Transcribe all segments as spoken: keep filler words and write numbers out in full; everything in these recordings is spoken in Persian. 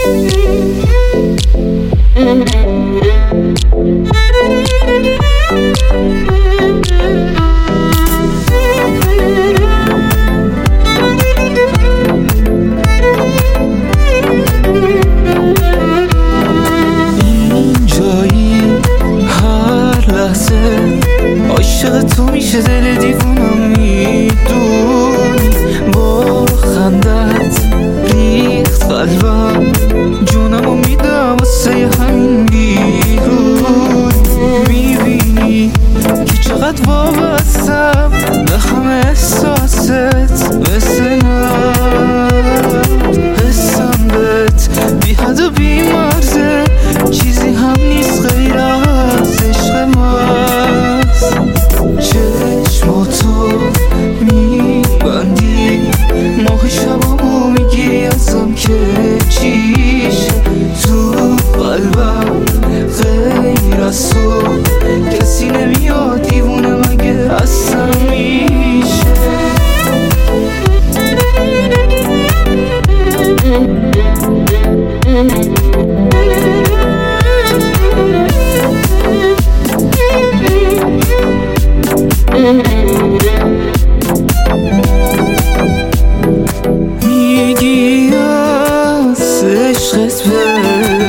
عاشق تو میشه دل دیوونم میدونی، با خندت ریخت قلبم، جونمو میدم واسه همین بیرون. میبینی که چقدر وابستم به همه احساست، مثل نم حسم بهت بی حد و بی مرزه، چیزی هم نیست غیر از عشق ماست. چشماتو میبندی، ماه شبامو میگیری ازم که چیشه تو قلبم، غیر از تو کسی نمیاد دیوونه مگه اصلا میشه. میگی از عشقت به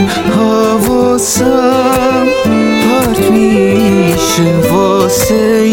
حواسم پرت میشه، واسه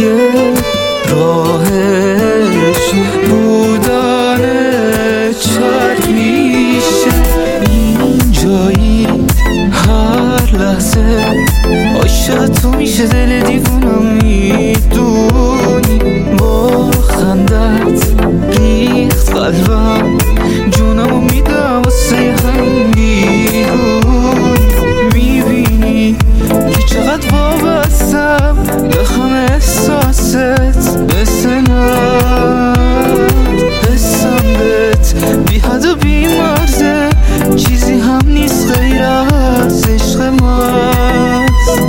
راهش بودن چرک میشه. اینجایی هر لحظه عاشق تو میشه دل دیوونم میدونی، با خندت ریخت قلبم، جونمو میدم واسه همین بیرون. میبینی که چقدر وابستم به همه احساست، مثل نم حسم بهت بی حد و بی مرزه، چیزی هم نیست غیر از عشق ماست.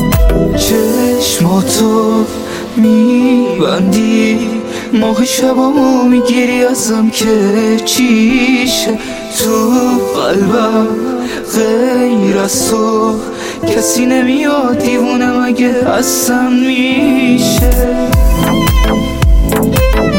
چشماتو میبندی، ماه شبامو میگیری ازم که چیشه تو قلبم، غیر از تو کسی نمیاد دیوونه مگه اصلا میشه.